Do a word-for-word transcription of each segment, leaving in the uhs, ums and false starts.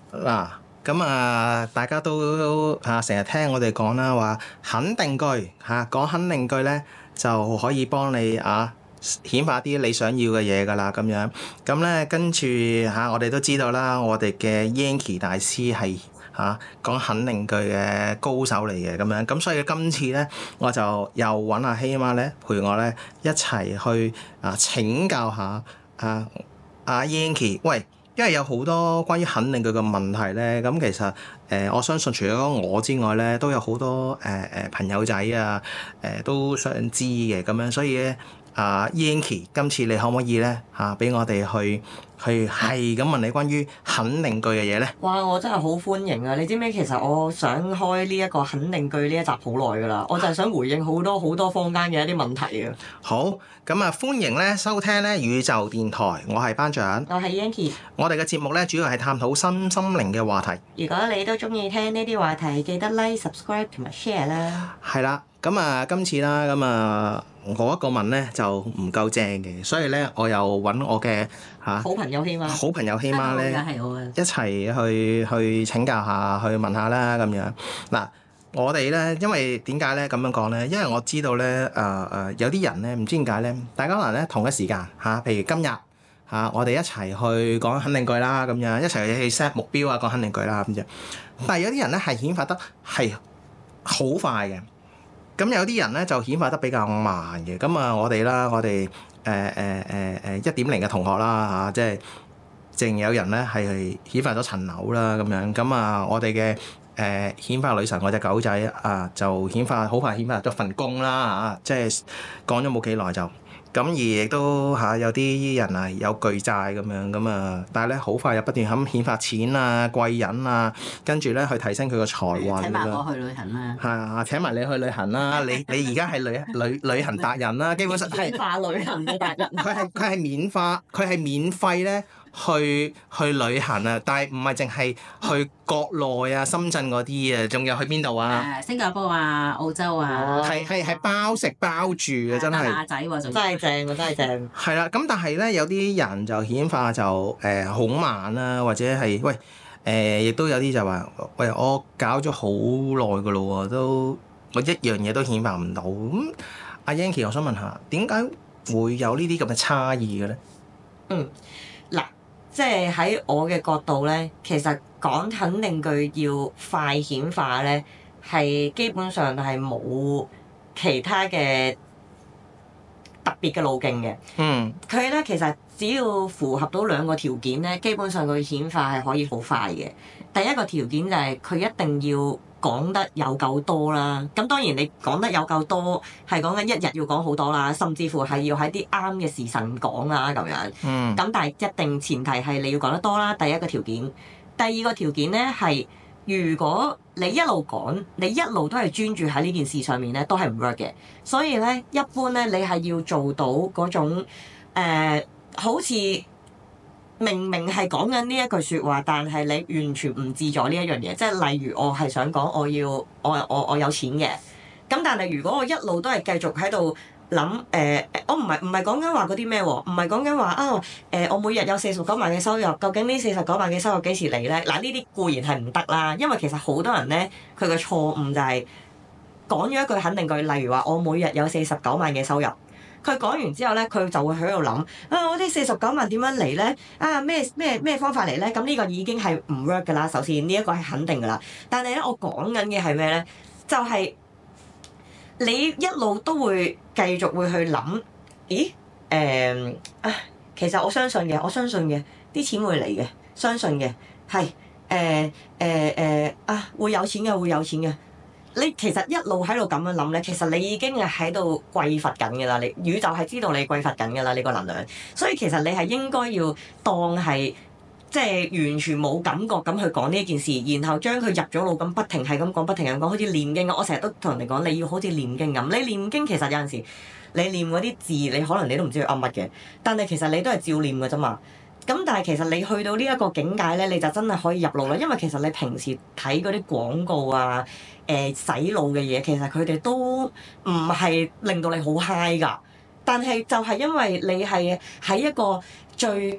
嗱，咁啊，大家都嚇成日聽我哋講啦，話肯定句嚇，講肯定句咧就可以幫你啊顯化啲你想要嘅嘢噶啦，咁樣咁咧跟住嚇，我哋都知道啦，我哋嘅 Yankie 大師係嚇講肯定句嘅高手嚟嘅，咁樣咁所以今次咧我就又揾阿希媽咧陪我咧一齊去啊請教下啊阿 Yankie，喂。因為有好多關於肯定句嘅問題咧，咁其實誒、呃、我相信除咗我之外咧，都有好多誒誒、呃、朋友仔啊誒、呃、都想知嘅咁樣，所以咧啊 Yankie 今次你可唔可以咧嚇俾我哋去去係咁問你關於肯定句嘅嘢咧？ 哇！我真係好歡迎啊！你知唔知其實我想開呢一個肯定句呢一集好耐㗎啦，我就係想回應好多好多坊間嘅一啲問題啊！ 好，咁啊歡迎咧收聽咧宇宙電台，我係班長， 我係 Yankie。 我哋嘅節目咧主要係探討身心靈嘅話題。 如果你都中意聽呢啲話題，記得 like、subscribe 同埋 share 啦。 係啦，咁啊今次啦，咁啊我一個問咧就唔夠正嘅，所以咧我又揾我嘅嚇好朋友希媽， 好朋友希媽咧一齊去去請教下，去問下啦咁樣。嗱，我哋咧因為點解咧咁樣講咧？因為我知道咧誒誒有啲人咧唔知點解咧，大家可能咧同一時間嚇，譬如今日嚇我哋一齊去講肯定句啦，咁樣一齊去 set 目標啊，講肯定句啦咁樣。但係有啲人咧係顯化得係好快嘅。咁有啲人咧就顯化得比較慢嘅，咁啊我哋啦，我哋誒誒誒誒一點零嘅同學啦嚇，即係淨有人咧係顯化咗層樓啦咁樣，咁啊我哋嘅誒顯化女神我隻狗仔啊就顯化好快顯化咗份工啦嚇，即係講咗冇幾耐就。咁而亦都嚇、啊、有啲人啊有巨債咁樣咁啊，但係咧好快又不斷咁顯發錢啊貴人啊，跟住咧去提升佢個財運。 請埋我去旅行啦！ 係啊，請埋你去旅行啦！你你而家係旅旅旅行達人啦，基本上係免費旅行嘅達人。 佢係佢係免化，佢係免費咧去去旅行啊！但係唔係淨係去國內啊、深圳嗰啲啊，仲有去邊度啊？ 誒，新加坡啊、澳洲啊， 係係係包食包住嘅，真係。 馬仔喎，仲真係正喎，真係正。 係啦，咁但係咧有啲人就顯化就誒好、呃、慢啦，或者係喂誒，亦、呃、都有啲就話喂我搞咗好耐噶咯喎，都我一樣嘢都顯化唔到。咁阿 Yankie，我想問下點解會有呢啲咁嘅差異嘅咧？ 嗯，嗱，即係喺我嘅角度咧，其實講肯定句要快顯化咧，係基本上係冇其他嘅特別嘅路徑嘅。 嗯， 佢咧其實只要符合到兩個條件咧，基本上佢顯化係可以好快嘅。第一個條件就係佢一定要講得有夠多啦。咁當然你講得有夠多，係講緊一日要講好多啦，甚至乎係要喺啲啱嘅時辰講啦咁樣。 嗯。 咁但係一定前提係你要講得多啦。第一個條件，第二個條件咧係如果你一路講，你一路都係專注喺呢件事上面咧，都係唔 work 嘅。所以咧，一般咧你係要做到嗰種、呃、好似明明係講緊呢一句説話，但係你完全唔自在呢一樣嘢。即係例如我係想講我要我我我有錢嘅，咁但係如果我一路都係繼續喺度諗誒，我唔係唔係講緊話嗰啲咩喎，唔係講緊話啊誒、呃，我每日有四十九萬嘅收入，究竟呢四十九萬嘅收入幾時嚟咧？嗱，呢啲固然係唔得啦，因為其實好多人咧，佢嘅錯誤就係講咗一句肯定句，例如話我每日有四十九萬嘅收入。佢講完之後咧，佢就會喺度諗啊！我啲四十九萬點樣嚟咧？啊咩咩咩方法嚟咧？咁呢個已經係唔 work 㗎啦。首先呢一個係肯定㗎啦。但係咧，我講緊嘅係咩咧？就係、是、你一路都會繼續會去諗，咦？誒、呃、啊！其實我相信嘅，我相信嘅，啲錢會嚟嘅，相信嘅係誒誒誒啊！會有錢嘅，會有錢嘅。你其實一路喺度咁樣諗咧，其實你已經係喺度匱乏緊㗎啦。你宇宙係知道你匱乏緊㗎啦，你個能量。所以其實你係應該要當係即係完全冇感覺咁去講呢件事，然後將佢入咗腦咁不停係咁講，不停係咁講，好似唸經。我成日都同人哋講，你要好似唸經咁。你唸經其實有陣時你唸嗰啲字，你可能你都唔知佢噏乜嘅，但係其實你都係照唸㗎啫嘛。咁但係其實你去到呢一個境界咧，你就真係可以入腦啦。因為其實你平時睇嗰啲廣告啊、誒、呃、洗腦嘅嘢，其實佢哋都唔係令到你好 high 㗎。但係就係因為你係喺一個最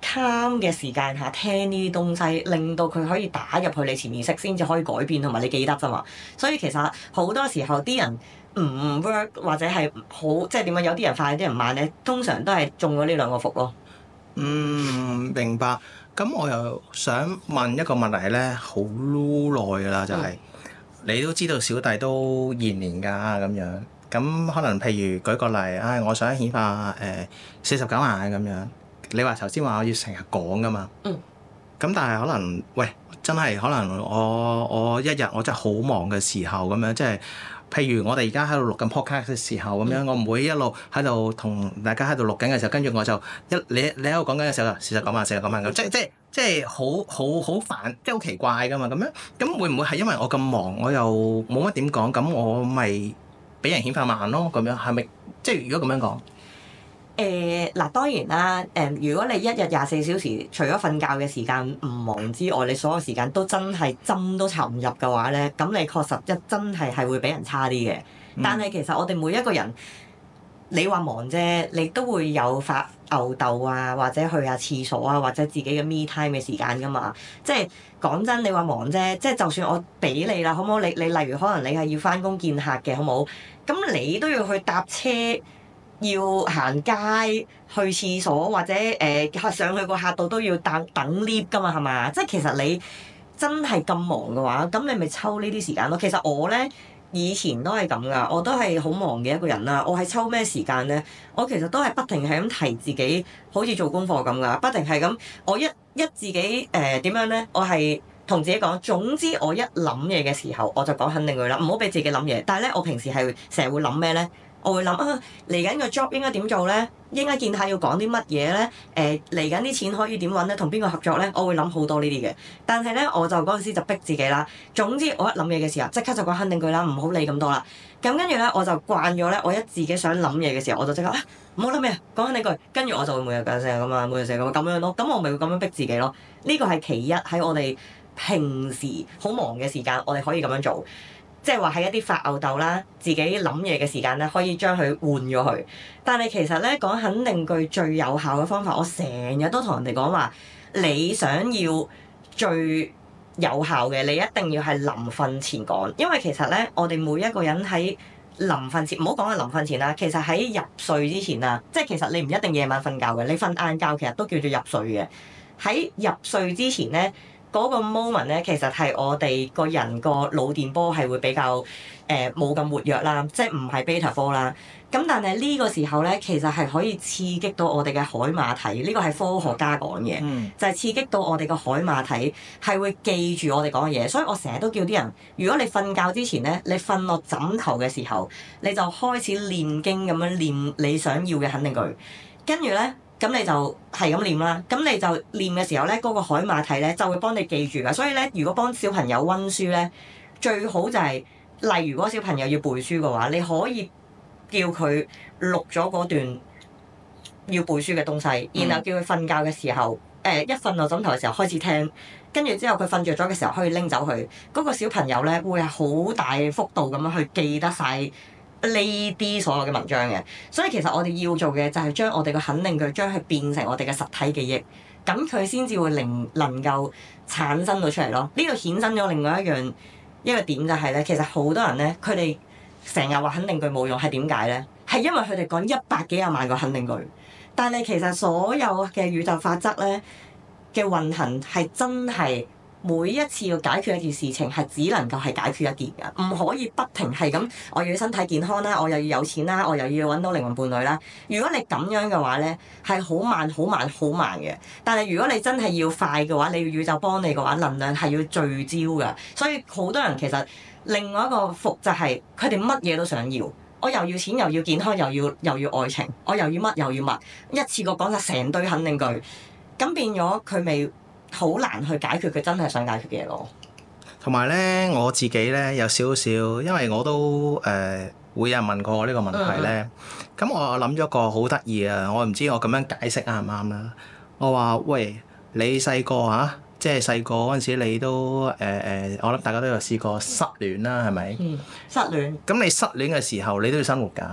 calm 嘅時間下聽呢啲東西，令到佢可以打入去你潛意識，先至可以改變同埋你記得咋嘛。所以其實好多時候啲人唔 work 或者係好即係點樣，有啲人快，有啲人慢咧，通常都係中咗呢兩個伏咯。 嗯，明白。咁我又想問一個問題咧，好耐噶啦，就係、是嗯、你都知道小弟都延年㗎咁樣，咁可能譬如舉個例，唉、哎，我想顯化誒四十九萬咁樣，你話頭先話我要成日講㗎嘛？嗯。咁但係可能，喂，真係可能我我一日我真係好忙嘅時候咁樣，即係。譬如我哋而家喺度錄緊 podcast 嘅時候咁樣，我唔會一路喺度同大家喺度錄緊嘅時候，跟住我就一你你喺度講緊嘅時候就四十九萬四十九萬咁，即即即係好好好煩，即係好奇怪噶嘛咁樣。咁會唔會係因為我咁忙，我又冇乜點講，咁我咪俾人顯化慢咯？咁樣係咪？即係如果咁樣講？ 誒嗱、呃、當然啦，誒、呃、如果你一日廿四小時，除咗瞓覺嘅時間唔忙之外，你所有時間都真係針都插唔入嘅話咧，咁你確實一真係係會比人差啲嘅。但係其實我哋每一個人，你話忙啫，你都會有發吽哣啊，或者去下廁所啊，或者自己嘅 me time 嘅時間㗎嘛。即係講真，你話忙啫，即係就算我俾你啦，好唔好？你你例如可能你係要返工見客嘅，好唔好？咁你都要去搭車。要行街去廁所或者誒、呃、上去個客度都要等等 lift 㗎嘛，係嘛？即係其實你真係咁忙嘅話，咁你咪抽呢啲時間咯。其實我咧以前都係咁㗎，我都係好忙嘅一個人啦。我係抽咩時間咧？我其實都係不停係咁提自己，好似做功課咁㗎，不停係咁。我一一自己誒點、呃、樣咧？我係同自己講，總之我一諗嘢嘅時候，我就講肯定佢啦，唔好俾自己諗嘢。但係咧，我平時係成日會諗咩咧？我會諗啊，嚟緊個 job 應該點做咧？應該見客要講啲乜嘢咧？誒嚟緊啲錢可以點揾咧？同邊個合作咧？我會諗好多呢啲嘅。但係咧，我就嗰陣時就逼自己啦。總之我一諗嘢嘅時候，即刻就講肯定句啦，唔好理咁多啦。咁跟住咧，我就慣咗咧，我一自己想諗嘢嘅時候，我就即刻啊，唔好諗嘢，講肯定句。跟住我就會每日講成日咁啊，每日成日咁咁樣咯。咁我咪會咁樣逼自己咯。呢個係其一，喺我哋平時好忙嘅時間，我哋可以咁樣做。即係話喺一啲發吽哣啦，自己諗嘢嘅時間咧，可以將佢換咗佢。但係其實咧，講肯定句最有效嘅方法，我成日都同人哋講話，你想要最有效嘅，你一定要係臨瞓前講。因為其實咧，我哋每一個人喺臨瞓前，唔好講係臨瞓前啦，其實喺入睡之前啊，即係其實你唔一定夜晚瞓覺嘅，你瞓晏覺其實都叫做入睡嘅。喺入睡之前咧，嗰個 moment 咧，其實係我哋個人個腦電波係會比較誒冇咁活躍啦，即係唔係 beta 波啦。咁但係呢個時候咧，其實係可以刺激到我哋嘅海馬體，呢個係科學家講嘅，嗯、就係刺激到我哋個海馬體係會記住我哋講嘅嘢。所以我成日都叫啲人，如果你瞓覺之前咧，你瞓落枕頭嘅時候，你就開始唸經咁樣唸你想要嘅肯定句，跟住咧。咁你就係咁念啦，咁你就念嘅時候咧，嗰、那個海馬體咧就會幫你記住㗎。所以咧，如果幫小朋友溫書咧，最好就係、是，例如嗰小朋友要背書嘅話，你可以叫佢錄咗嗰段要背書嘅東西，然後叫佢瞓覺嘅時候，誒、呃、一瞓落枕頭嘅時候開始聽，跟住之後佢瞓着咗嘅時候可以拎走佢。嗰、那個小朋友咧會係好大幅度咁樣去記得晒呢啲所有嘅文章嘅，所以其實我哋要做嘅就係將我哋嘅肯定句將佢變成我哋嘅實體記憶，咁佢先至會令能夠產生到出嚟咯。呢度衍生咗另外一樣一個點就係咧，其實好多人咧，佢哋成日話肯定句冇用，係點解咧？係因為佢哋講一百幾廿萬個肯定句，但係其實所有嘅宇宙法則咧嘅運行係真係。每一次要解決一件事情係只能夠係解決一件㗎，唔可以不停係咁。我要身體健康啦，我又要有錢啦，我又要揾到靈魂伴侶啦。如果你咁樣嘅話咧，係好慢、好慢、好慢嘅。但係如果你真係要快嘅話，你要宇宙幫你嘅話，能量係要聚焦㗎。所以好多人其實另外一個伏就係佢哋乜嘢都想要，我又要錢，又要健康，又要又要愛情，我又要乜又要乜，一次過講晒成堆肯定句，咁變咗佢咪好難去解決佢真係想解決嘅嘢咯。 同埋咧，我自己咧有少少，因為我都誒、呃、會有人問過我呢個問題咧。咁、嗯、我諗咗個好得意啊！我唔知我咁樣解釋啱唔啱啦。我話喂，你細個嚇，即係細個嗰陣時，你都誒誒、呃，我諗大家都有試過失戀啦，係咪？嗯， 失戀。 咁你失戀嘅時候，你都要生活㗎。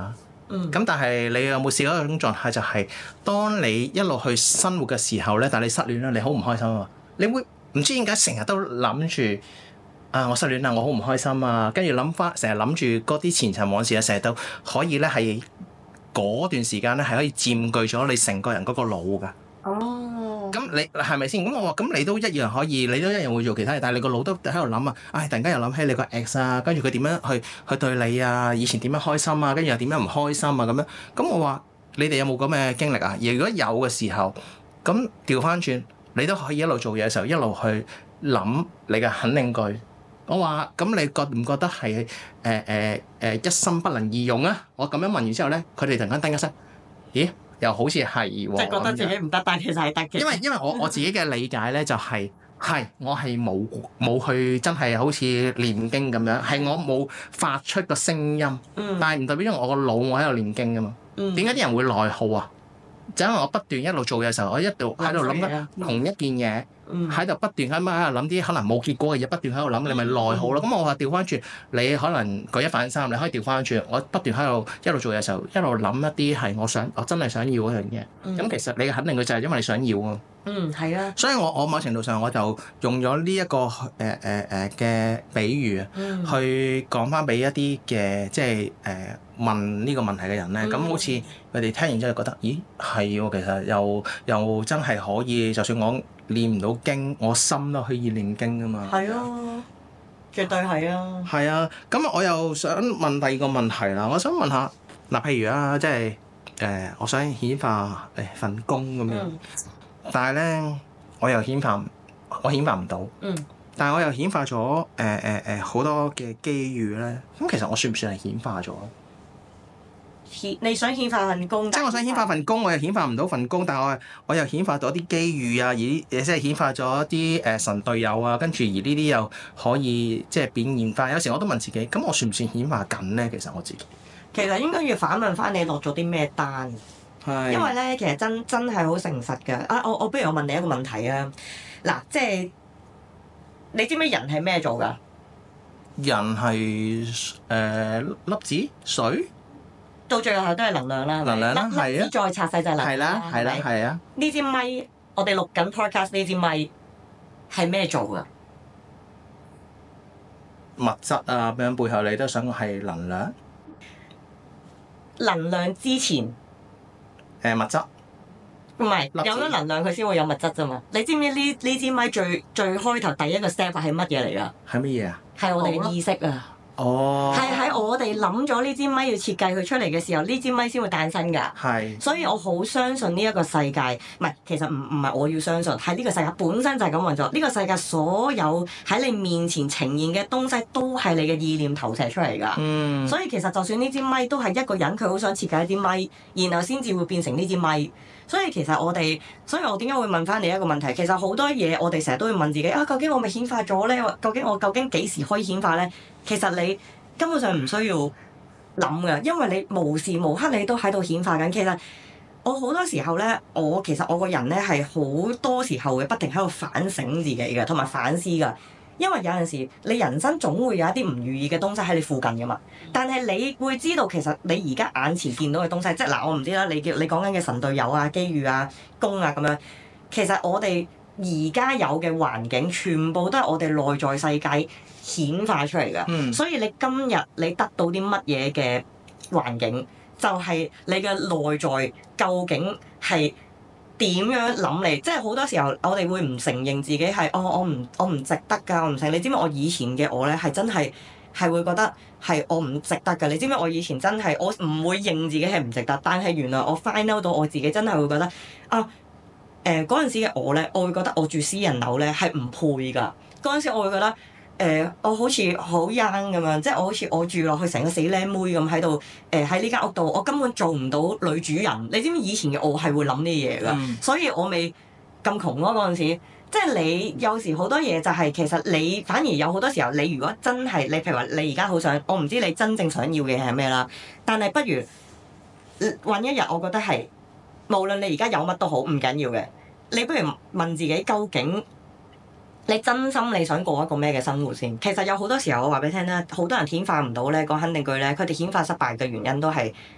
嗯。咁但係你有冇試過一種狀態，就係當你一路去生活嘅時候咧，但係你失戀啦，你好唔開心啊！你會唔知點解成日都諗住啊，我失戀啦，我好唔開心啊！跟住諗翻，成日諗住嗰啲前塵往事啊，成日都可以咧係嗰段時間咧係可以佔據咗你成個人嗰個腦㗎。 哦， 咁你係咪先？咁我話咁你都一樣可以，你都一樣會做其他嘢，但係你個腦都喺度諗啊！唉、哎，突然間又諗起你個 ex 啊，跟住佢點樣去去對你啊？以前點樣開心啊？跟住又點樣唔開心啊？咁樣咁我話你哋有冇咁嘅經歷啊？而如果有嘅時候，咁調翻轉，你都可以一路做嘢嘅時候，一路去諗你嘅肯定句。我話咁你覺唔覺得係誒誒誒一心不能二用啊？我咁樣問完之後咧，佢哋突然間叮一聲，咦？又好似係喎， 即係覺得自己唔得，但其實係得嘅。 因為因為我我自己嘅理解咧，就係、係、係我係冇冇去真係好似唸經咁樣，係我冇發出個聲音， 嗯、 但係唔代表因為我個腦我喺度唸經㗎嘛。點解啲人會內耗啊？就因為我不斷一路做嘅時候，我一路喺度諗緊同一件嘢，喺度、嗯、不斷喺喺度諗啲可能冇結果嘅嘢，不斷喺度諗，你咪內耗咯。咁、嗯、我話調翻轉，你可能舉一反三，你可以調翻轉，我不斷喺度一路做嘅時候，一路諗一啲係我想，我真係想要嗰樣嘢。咁、嗯、其實你肯定佢就係因為你想要啊。 嗯，係啊。所以我我某程度上我就用咗呢一個誒誒誒嘅比喻啊，嗯、去講翻俾一啲嘅即係誒、呃、問呢個問題嘅人咧，咁、嗯、好似佢哋聽完之後覺得，咦係喎，其實又又真係可以，就算我唸唔到經，我心都可以唸經噶嘛。 係啊，絕對係啊。係啊，咁我又想問第二個問題啦，我想問下嗱，譬如啊，即係誒，我想顯化誒份工咁樣。嗯，但係咧，我又顯化，我顯化唔到。嗯。但係我又顯化咗誒誒誒好多嘅機遇咧。咁其實我算唔算係顯化咗？ 顯你想顯化份工？即係我想顯化份工，我又顯化唔到份工，但係我我又顯化到啲機遇啊，而誒即係顯化咗啲誒神隊友啊，跟住而呢啲又可以即係變現化。有時我都問自己，咁我算唔算顯化緊咧？其實我自己。 其實應該要反問翻你落咗啲咩單。因為咧，其實真真係好誠實㗎。啊，我我不如我問你一個問題啊。嗱，即係你知唔知人係咩做㗎？ 人係誒、呃、粒子水， 到最後都係能量啦。 能量啦，係啊。 再拆細就係能量啦。 係啦，係啊。 呢支咪，我哋錄緊 podcast 呢支咪係咩做㗎？ 物質啊，咁樣背後你都想係能量。 能量之前。 誒物質， 唔係有咗能量佢先會有物質啫嘛？你知唔知呢呢支咪最最開頭第一個 step 係乜嘢嚟㗎？ 係乜嘢啊？ 係我哋嘅意識啊！ 哦， 係喺我哋諗咗呢支咪要設計佢出嚟嘅時候，呢支咪先會誕生㗎。係。所以我好相信呢一個世界，唔係其實唔唔係我要相信，係呢個世界本身就係咁運作。呢個世界所有喺你面前呈現嘅東西，都係你嘅意念投射出嚟㗎。嗯。所以其實就算呢支咪都係一個人佢好想設計一支咪，然後先至會變成呢支咪。所以其實我哋，所以我點解會問翻你一個問題？其實好多嘢我哋成日都會問自己啊，究竟我咪顯化咗咧？究竟我究竟幾時可以顯化咧？其實你根本上唔需要諗㗎，因為你無時無刻你都喺度顯化緊。其實我好多時候咧，我其實我個人咧係好多時候會不停喺度反省自己嘅，同埋反思㗎。因為有陣時你人生總會有一啲唔如意嘅東西喺你附近㗎嘛，但係你會知道其實你而家眼前見到嘅東西，即係嗱我唔知啦，你叫你講緊嘅神隊友啊、機遇啊、工啊咁樣，其實我哋而家有嘅環境全部都係我哋內在世界顯化出嚟㗎。嗯、所以你今日你得到啲乜嘢嘅環境，就係、是、你嘅內在究竟係點樣諗你？即係好多時候，我哋會唔承認自己係哦，我唔我唔值得㗎，我唔成。你知唔知我以前嘅我咧係真係係會覺得係我唔值得㗎？你知唔知我以前真係我唔會認自己係唔值得，但係原來我 find out 到我自己真係會覺得啊誒嗰陣時嘅我咧，我會覺得我住私人樓咧係唔配㗎。嗰陣時我會覺得。誒、呃，我好似好 young 咁樣，即係我好似我住落去成個死靚妹咁喺度，誒喺呢間屋度，我根本做唔到女主人。你知唔知以前嘅我係會諗呢啲嘢㗎？嗯、所以我未咁窮咯嗰陣時。即係你有時好多嘢就係、是、其實你反而有好多時候，你如果真係你譬如話你而家好想，我唔知你真正想要嘅係咩啦。但係不如揾一日，我覺得係無論你而家有乜都好，唔緊要嘅。你不如問自己究竟。你真心你想過一個咩嘅生活先？其實有好多時候我話俾你聽啦，好多人顯化唔到咧，講肯定句咧，佢哋顯化失敗嘅原因都係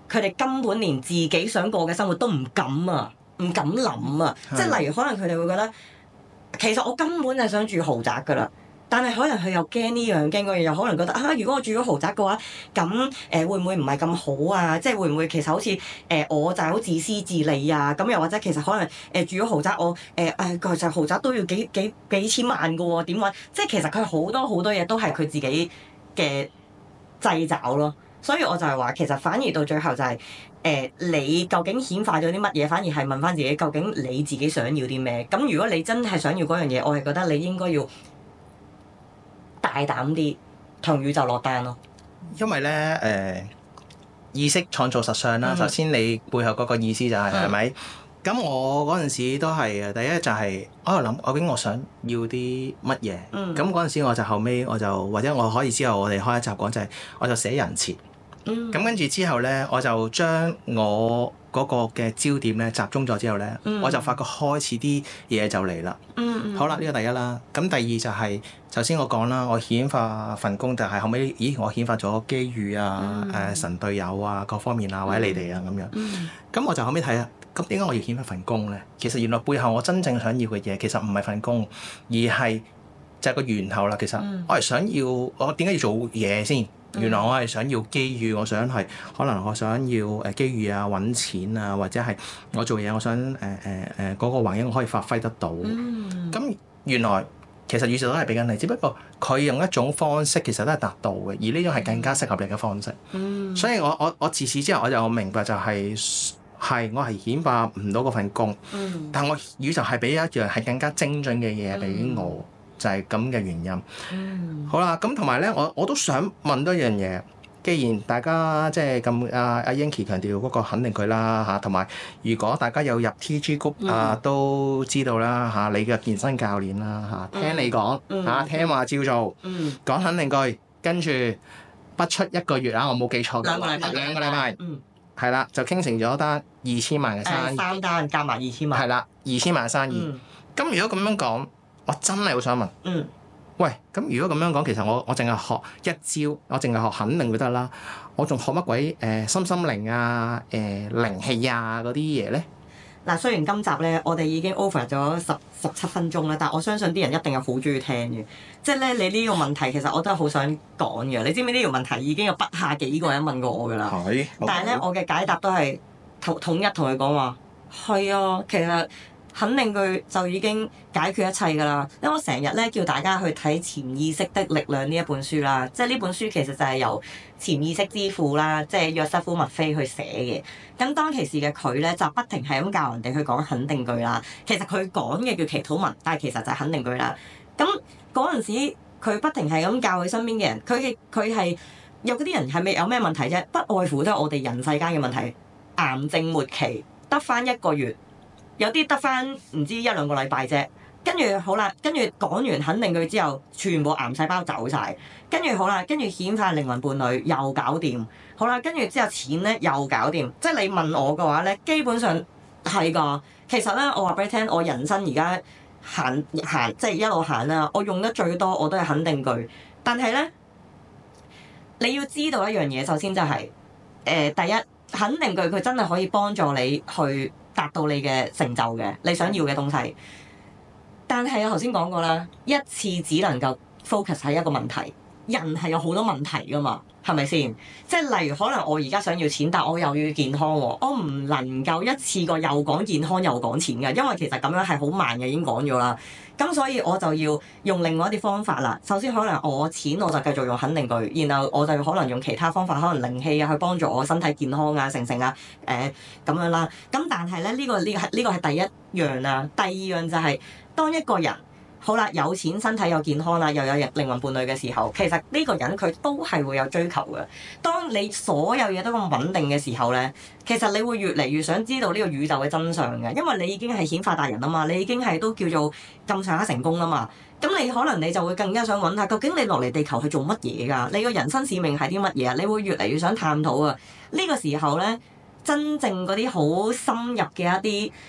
佢哋根本連自己想過嘅生活都唔敢啊，唔敢諗啊！即係例如可能佢哋會覺得，其實我根本就係想住豪宅㗎啦。但係可能佢又驚呢樣驚嗰樣，又可能覺得啊，如果我住咗豪宅嘅話，咁誒、呃、會唔會唔係咁好啊？即係會唔會其實好似誒、呃、我就係好自私自利啊？咁又或者其實可能誒、呃、住咗豪宅，我誒誒其實豪宅都要幾幾幾千萬㗎喎，點揾？即係其實佢好多好多嘢都係佢自己嘅掣肘咯。所以我就係話，其實反而到最後就係、是、誒、呃、你究竟顯化咗啲乜嘢？反而係問翻自己，究竟你自己想要啲咩？咁如果你真係想要嗰樣嘢，我係覺得你應該要大膽啲同宇宙落單咯， 因為咧誒、呃、意識創造實相啦。嗯、首先你背後嗰個意思就係係咪？咁、嗯、我嗰陣時都係嘅。第一就係我喺度諗，究竟我想要啲乜嘢？咁嗰陣時我就後尾我就或者我可以之後我哋開一集講就係，我就寫人設。咁跟住之後咧，我就將我嗰個嘅焦點咧集中咗之後咧，嗯、我就發覺開始啲嘢就嚟啦。嗯嗯、好啦，呢個第一啦。咁第二就係頭先我講啦，我顯化份工就係後尾，咦，我顯化咗機遇啊、誒、嗯呃、神隊友啊各方面啊，或者你哋啊咁樣。咁、嗯嗯、我就後尾睇下，咁點解我要顯化份工咧？其實原來背後我真正想要嘅嘢，其實唔係份工，而係就係個源頭啦。其實我係想要，我點解要做嘢先？原來我係想要機遇，我想係可能我想要誒機遇啊、揾錢啊，或者係我做嘢，我想誒誒誒嗰個環境我可以發揮得到。咁、嗯、原來其實宇宙都係俾緊你，只不過佢用一種方式其實都係達到嘅，而呢種係更加適合你嘅方式。嗯、所以我我我自此之後我就明白就係、是、係我係顯化唔到嗰份工，嗯、但我宇宙係俾一樣係更加精準嘅嘢俾我。嗯就係咁嘅原因。嗯、好啦，咁同埋咧，我我都想問多一樣嘢。既然大家即係咁，阿阿 Yanky 強調嗰個肯定佢啦嚇，同埋如果大家有入 T G Group、嗯、啊，都知道啦嚇、啊，你嘅健身教練啦嚇，聽你講嚇、嗯啊，聽話照做，嗯、講肯定句，跟住不出一個月啊，我冇記錯嘅，兩個禮拜，兩個禮拜，嗯，係啦，就傾成咗單二千萬嘅生意， 三單加埋二千萬， 係啦，二千萬嘅生意。咁、嗯、如果咁樣講，我真係好想問，嗯、喂，咁如果咁樣講，其實我我淨係學一招，我淨係學肯定就得啦，我仲學乜鬼誒心心靈啊、誒、呃、靈氣啊嗰啲嘢咧？ 嗱，雖然今集咧我哋已經 over 咗十十七分鐘啦，但我相信啲人一定係好中意聽嘅。即係咧，你呢個問題其實我都係好想講嘅。你知唔知呢條問題已經有不下幾個人問過我㗎啦？係。但係咧，我嘅解答都係統統一同佢講話，係啊，其實。肯定佢就已經解決一切㗎啦，因為我成日咧叫大家去睇《潛意識的力量》呢一本書啦，即係呢本書其實就係由潛意識之父啦，即係約瑟夫麥菲去寫嘅。咁當其時嘅佢咧就不停係咁教人哋去講肯定句啦。其實佢講嘅叫祈禱文，但係其實就係肯定句啦。咁嗰陣時佢不停係咁教佢身邊嘅人，佢嘅佢係有嗰啲人係咪有咩問題啫？不外乎都係我哋人世間嘅問題，癌症末期得返一個月。有啲得翻唔知一兩個禮拜啫，跟住好啦，跟住講完肯定句之後，全部癌細胞走晒。跟住好啦，跟住顯化靈魂伴侶又搞掂，好啦，跟住之後錢咧又搞掂，即係你問我嘅話咧，基本上係㗎。其實咧，我話俾你聽，我人生而家行行即係一路行啦，我用得最多我都係肯定句，但係咧，你要知道一樣嘢，首先就係、是、誒、呃、第一肯定句佢真係可以幫助你去達到你嘅成就嘅，你想要嘅東西。但係我頭先講過啦，一次只能夠 focus 喺一個問題，人係有好多問題㗎嘛，係咪先？即係例如可能我而家想要錢，但我又要健康喎，我唔能夠一次過又講健康又講錢㗎，因為其實咁樣係好慢嘅，已經講咗啦。咁所以我就要用另外一啲方法啦。首先可能我錢我就繼續用肯定句，然後我就可能用其他方法，可能靈氣啊去幫助我身體健康啊、成成啊誒咁、呃、樣啦。咁但係咧呢、呢個呢係呢個係第一樣啊。第二樣就係、是、當一個人好啦有錢、身體又健康啦，又有靈魂伴侶嘅時候，其實呢個人佢都係會有追求嘅。當你所有嘢都咁穩定嘅時候咧，其實你會越嚟越想知道呢個宇宙嘅真相嘅，因為你已經係顯化大人啊嘛，你已經係都叫做咁上下成功啦嘛。咁你可能你就會更加想揾下，究竟你落嚟地球係做乜嘢㗎？你個人生使命係啲乜嘢啊？你會越嚟越想探討啊！呢個時候咧，真正嗰啲好深入嘅一啲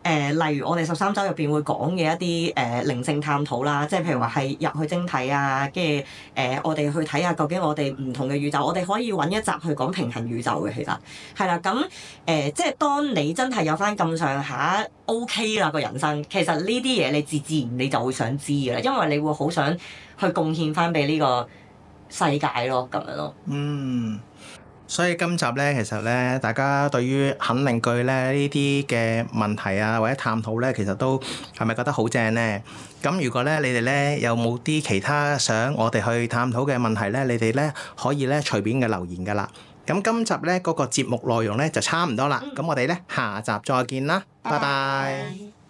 呃，例如我哋十三週入邊會講嘅一啲誒、呃、靈性探討啦，即係譬如話係入去晶體啊，跟住誒我哋去睇下究竟我哋唔同嘅宇宙，我哋可以揾一集去講平衡宇宙嘅，其實係啦。咁誒、呃，即係當你真係有翻咁上下 OK 啦個人生，其實呢啲嘢你自自然你就會想知嘅啦，因為你會好想去貢獻翻俾呢個世界咯，咁樣咯。 嗯。所以今集咧，其實咧，大家對於肯定句咧呢啲嘅問題啊，或者探討咧，其實都係咪覺得好正咧？咁如果咧，你哋咧有冇啲其他想我哋去探討嘅問題咧，你哋咧可以咧隨便嘅留言㗎啦。咁今集咧嗰個節目內容咧就差唔多啦。咁我哋咧下集再見啦，拜拜。